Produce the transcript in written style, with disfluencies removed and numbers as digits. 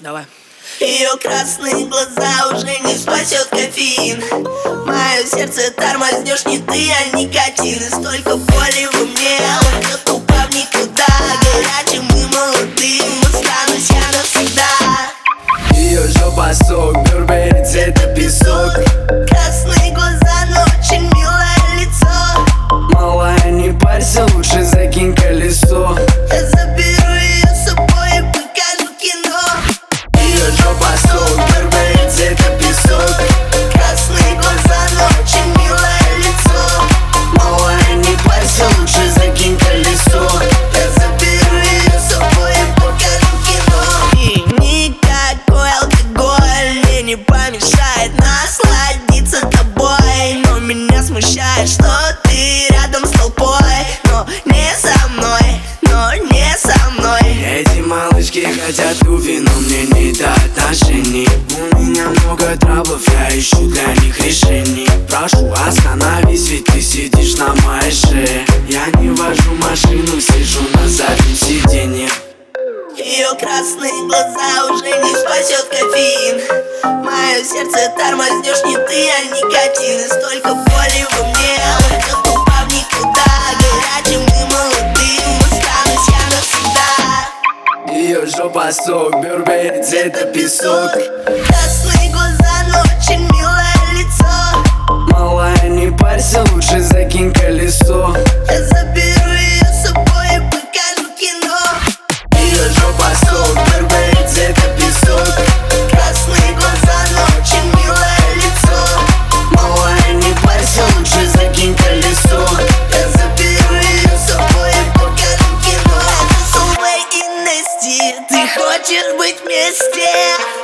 Давай. Ее красные глаза уже не спасет кофеин. Мое сердце тормознешь не ты, а никотин. И столько боли во мне, уйдет упав никуда. Горячим и молодым останусь я навсегда. Ее жопа сок, Бербери цвета песок. Красные глаза, но очень милое лицо. Малая, не парься, лучше закинь колесо. Я заберу ее с собой и покажу кино. Ее жопа сок, Бербери цвета песок. Красные глаза, но очень милое лицо. Малая, не парься, лучше закинь колесо. Я заберу ее с собой и покажу кино. И никакой алкоголь мне не помешает насладиться тобой. Но меня смущает, что ты рядом с толпой. Но не со мной, но не со мной. Эти малышки хотят туфи, но мне не до отношений. У меня много траблов, я ищу для них решений. Прошу, остановись, ведь ты сидишь на моей шее. Я не вожу машину, сижу на заднем сиденье. Ее красные глаза уже не спасет кофеин. Мое сердце тормознешь не ты, а никотин. И столько боли во мне, уйдет упав никуда. Горячим и молодым останусь я навсегда. Ее жопа сок, Бербери цвета песок. Красные глаза, но очень милое лицо. Малая, не парься, лучше закинь колесо. Я заберу ее с собой и покажу кино. Ее жопа сок, Бербери цвета песок. Красные глаза, но очень милое лицо. Малая, не парься, лучше закинь колесо. Я заберу ее с собой и покажу кино. Это Soulway и Nasty. Ты хочешь быть вместе?